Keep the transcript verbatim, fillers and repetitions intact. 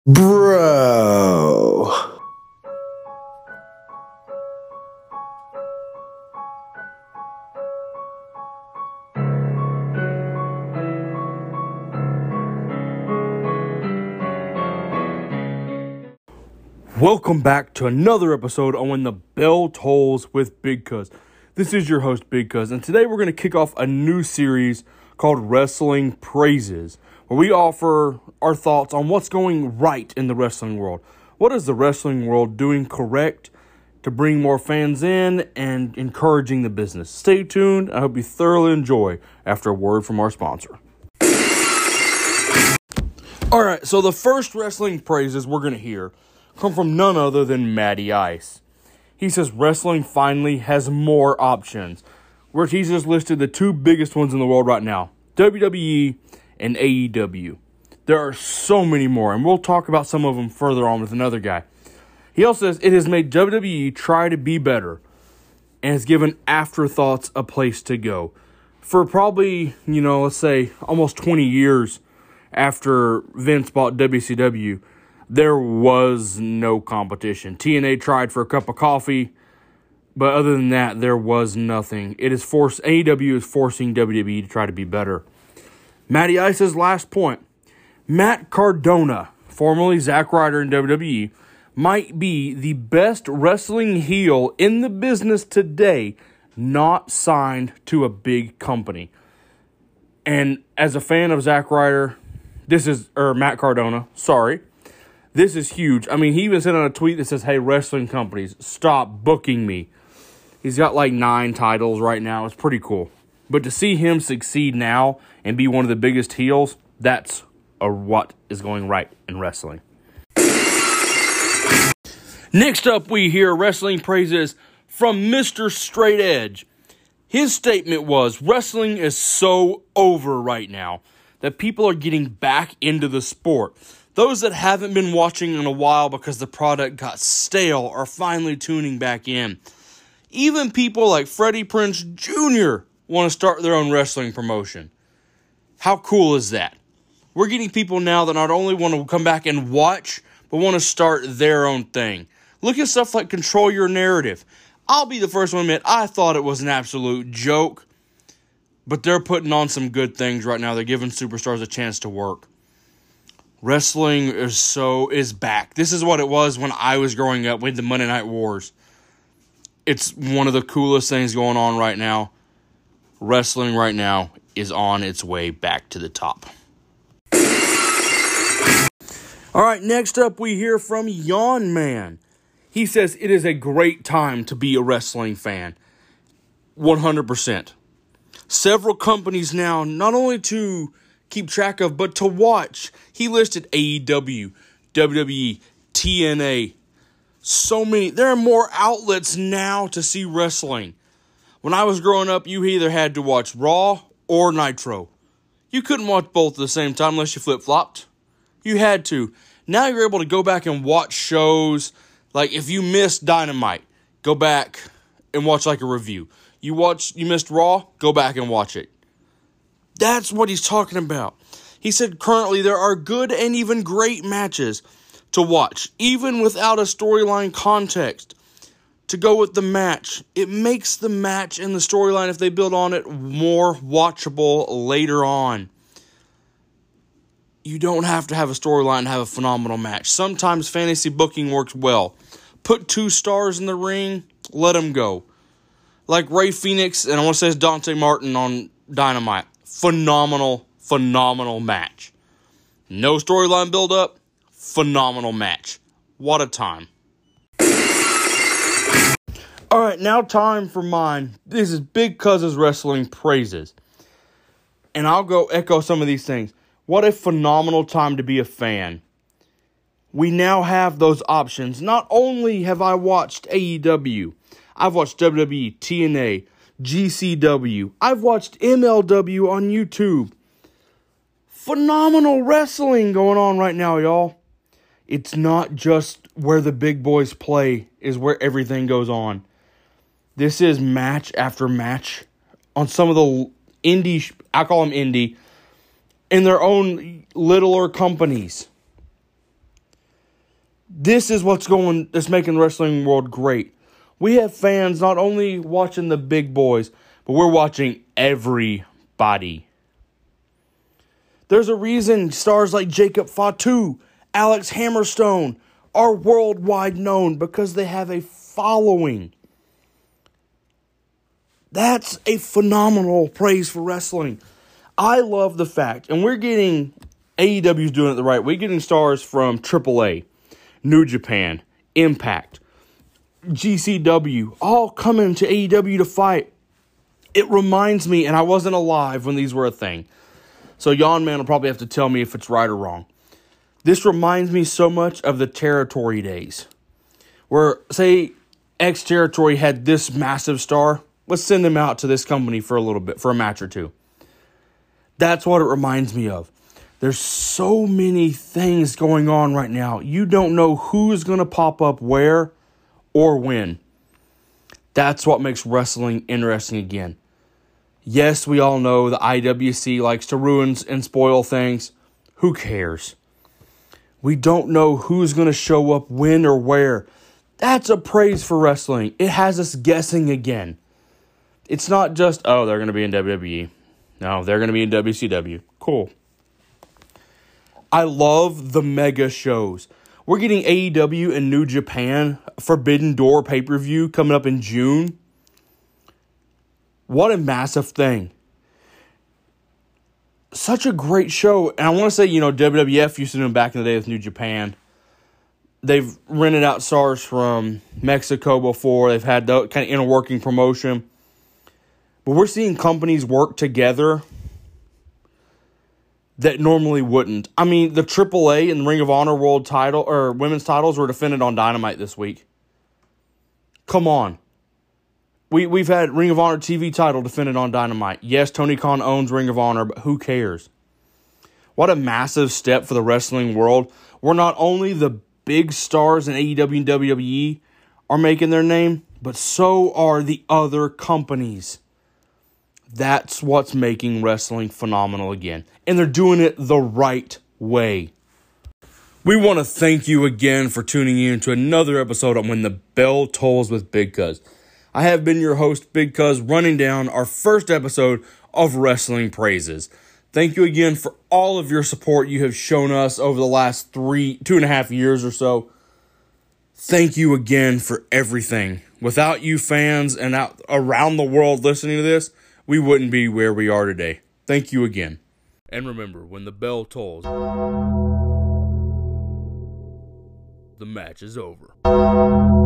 Bro. Welcome back to another episode on When the Bell Tolls with Big Cuz. This is your host, Big Cuz, and today we're going to kick off a new series called Wrestling Praises, where we offer our thoughts on what's going right in the wrestling world. What is the wrestling world doing correct to bring more fans in and encouraging the business? Stay tuned. I hope you thoroughly enjoy after a word from our sponsor. All right, so the first Wrestling Praises we're going to hear come from none other than Matty Ice. He says wrestling finally has more options, where he's just listed the two biggest ones in the world right now, W W E and A E W. There are so many more, and we'll talk about some of them further on with another guy. He also says it has made W W E try to be better and has given afterthoughts a place to go. For probably, you know, let's say almost twenty years after Vince bought W C W, there was no competition. T N A tried for a cup of coffee, but other than that, there was nothing. It is forced. A E W is forcing W W E to try to be better. Matty Ice's last point: Matt Cardona, formerly Zack Ryder in W W E, might be the best wrestling heel in the business today, not signed to a big company. And as a fan of Zack Ryder, this is or Matt Cardona, sorry. This is huge. I mean, he even sent out a tweet that says, hey, wrestling companies, stop booking me. He's got like nine titles right now. It's pretty cool. But to see him succeed now and be one of the biggest heels, that's a what is going right in wrestling. Next up, we hear Wrestling Praises from Mister Straight Edge. His statement was, wrestling is so over right now that people are getting back into the sport. Those that haven't been watching in a while because the product got stale are finally tuning back in. Even people like Freddie Prinze Junior want to start their own wrestling promotion. How cool is that? We're getting people now that not only want to come back and watch, but want to start their own thing. Look at stuff like Control Your Narrative. I'll be the first one to admit, I thought it was an absolute joke. But they're putting on some good things right now. They're giving superstars a chance to work. Wrestling is so is back. This is what it was when I was growing up with the Monday Night Wars. It's one of the coolest things going on right now. Wrestling right now is on its way back to the top. All right, next up we hear from Yawn Man. He says it is a great time to be a wrestling fan. one hundred percent. Several companies now, not only to keep track of, but to watch. He listed A E W, W W E, T N A. So many. There are more outlets now to see wrestling. When I was growing up, you either had to watch Raw or Nitro. You couldn't watch both at the same time unless you flip-flopped. You had to. Now you're able to go back and watch shows. Like if you missed Dynamite, go back and watch like a review. You watch, you missed Raw, go back and watch it. That's what he's talking about. He said currently there are good and even great matches to watch, even without a storyline context. To go with the match, it makes the match and the storyline, if they build on it, more watchable later on. You don't have to have a storyline to have a phenomenal match. Sometimes fantasy booking works well. Put two stars in the ring, let them go. Like Ray Phoenix, and I want to say it's Dante Martin on Dynamite. Phenomenal, phenomenal match. No storyline build-up, phenomenal match. What a time. All right, now time for mine. This is Big Cuz's Wrestling Praises. And I'll go echo some of these things. What a phenomenal time to be a fan. We now have those options. Not only have I watched A E W, I've watched W W E, T N A, G C W. I've watched M L W on YouTube. Phenomenal wrestling going on right now, y'all. It's not just where the big boys play is where everything goes on. This is match after match on some of the indie, I call them indie, in their own littler companies. This is what's going, that's making the wrestling world great. We have fans not only watching the big boys, but we're watching everybody. There's a reason stars like Jacob Fatu, Alex Hammerstone are worldwide known because they have a following. That's a phenomenal praise for wrestling. I love the fact, and we're getting, A E W's doing it the right way, we're getting stars from triple A, New Japan, Impact, G C W, all coming to A E W to fight. It reminds me, and I wasn't alive when these were a thing, so Yon Man will probably have to tell me if it's right or wrong. This reminds me so much of the territory days, where, say, X Territory had this massive star. Let's send them out to this company for a little bit, for a match or two. That's what it reminds me of. There's so many things going on right now. You don't know who's going to pop up where or when. That's what makes wrestling interesting again. Yes, we all know the I W C likes to ruin and spoil things. Who cares? We don't know who's going to show up when or where. That's a praise for wrestling. It has us guessing again. It's not just, oh, they're going to be in W W E. No, they're going to be in W C W. Cool. I love the mega shows. We're getting A E W and New Japan Forbidden Door pay-per-view coming up in June. What a massive thing. Such a great show. And I want to say, you know, W W F used to do them back in the day with New Japan. They've rented out stars from Mexico before. They've had the kind of inner working promotion. But we're seeing companies work together that normally wouldn't. I mean, the triple A and Ring of Honor World title or women's titles were defended on Dynamite this week. Come on. We, we've had Ring of Honor T V title defended on Dynamite. Yes, Tony Khan owns Ring of Honor, but who cares? What a massive step for the wrestling world. Where not only the big stars in A E W and W W E are making their name, but so are the other companies. That's what's making wrestling phenomenal again. And they're doing it the right way. We want to thank you again for tuning in to another episode of When the Bell Tolls with Big Cuz. I have been your host, Big Cuz, running down our first episode of Wrestling Praises. Thank you again for all of your support you have shown us over the last three, two and a half years or so. Thank you again for everything. Without you fans and out around the world listening to this, we wouldn't be where we are today. Thank you again. And remember, when the bell tolls, the match is over.